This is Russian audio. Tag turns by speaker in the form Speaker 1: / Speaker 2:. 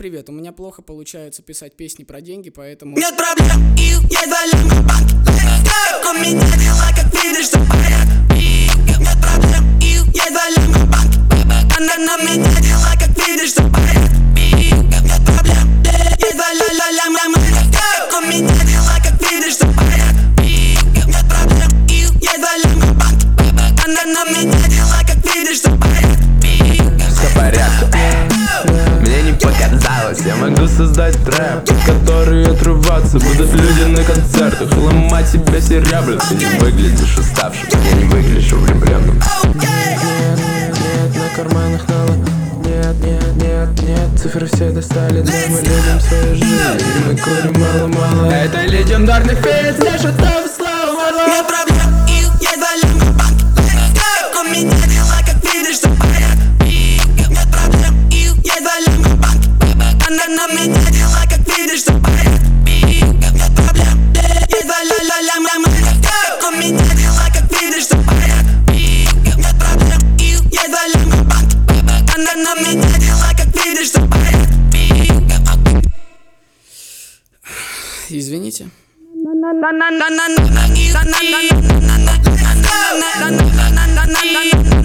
Speaker 1: Привет, у меня плохо получается писать песни про деньги, поэтому...
Speaker 2: Нет проблем, я залил мой банк. У меня дела, как видишь, что порядок. Нет проблем, я залил мой банк. Она на меня дела, как видишь, что порядок. Нет проблем, я залил мой банк. У меня дела, как видишь, что порядок. Нет проблем, я залил мой банк. Она на меня дела, как видишь, что порядок.
Speaker 3: Все в порядке. Мне не показалось, я могу создать трэп, под который отрываться будут люди на концертах, ломать себя серебром. Ты не выглядишь уставшим, я не выгляжу влюбленным. Нет, на карманах нала. Нет, цифры все достали, но мы любим свою жизнь, мы курим мало-мало. Это легендарный фейс, для шутов слава мало.
Speaker 2: Нет проблем, я залил мой банк. У меня дела, как видишь, что порядок. Нет проблем, я залил мой банк. Она на меня дела, как видишь, что порядок. Нет проблем, я залил мой банк. У меня дела, как видишь, что порядок. Нет проблем, я залил мой банк. Она на меня дела, как видишь, что порядок.
Speaker 1: Извините.
Speaker 2: Na na na na na na na na na na na na na na na na na na na